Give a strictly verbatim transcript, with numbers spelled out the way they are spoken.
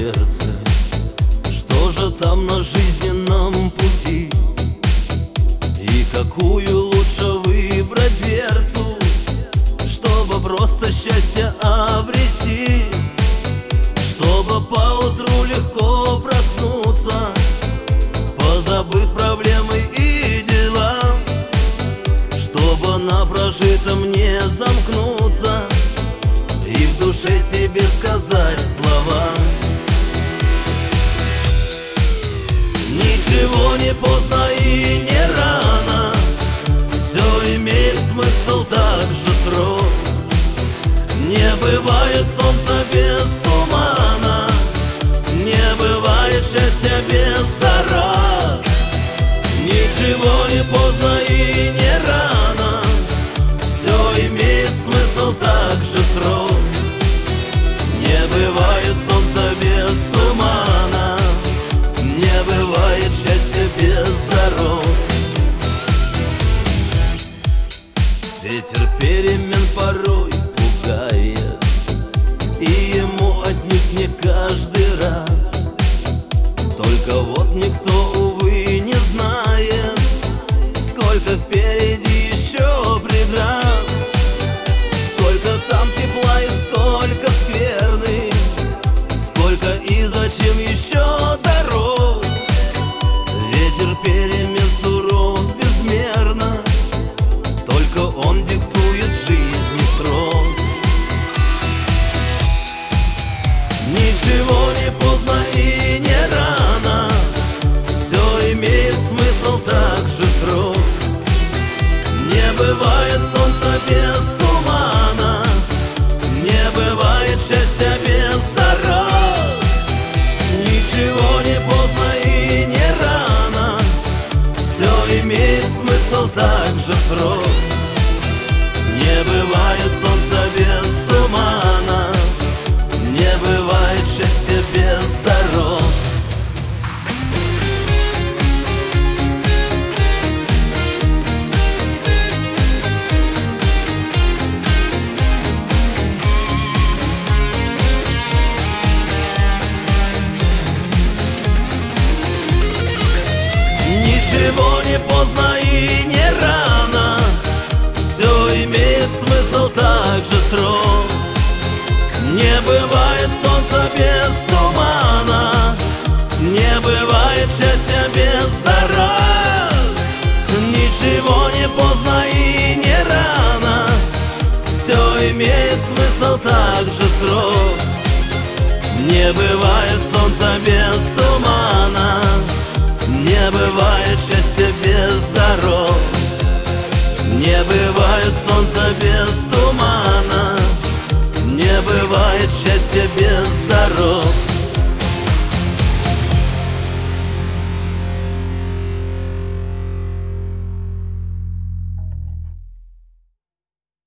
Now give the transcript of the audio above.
сердце, что же там на жизненном пути, и какую лучше выбрать дверцу, чтобы просто счастье обрести, чтобы поутру легко проснуться, позабыв проблемы и дела, чтобы на прожитом не замкнуться и в душе себе сказать слова: ничего не поздно и не рано, все имеет смысл, так же срок. Не бывает солнца без тумана, не бывает счастья без дорог. Ничего не поздно и не рано, все имеет смысл, так же срок. Не бывает солнца без тумана, не бывает счастья без дорог. Ветер перемен порой пугает, и ему отнюдь не каждый раз. Только вот никто, увы, не знает, сколько впереди еще преград, сколько там тепла и сколько скверны, сколько и зачем еще дорог. Ветер перемен суров безмерно, только он диктует жизни срок. Ничего не поздно и не рано, все имеет смысл, так же срок. Не бывает солнца без тумана, не бывает счастья без дорог. Ничего не поздно и не рано, все имеет смысл, так же срок. Не бывает солнца без тумана, не бывает счастья без дорог. Ничего не поздно и не рано, все имеет смысл, так же срок. Не бывает солнца без тумана, не бывает счастья без дорог. Ничего не поздно и не рано, все имеет смысл, так же срок. Не бывает солнца без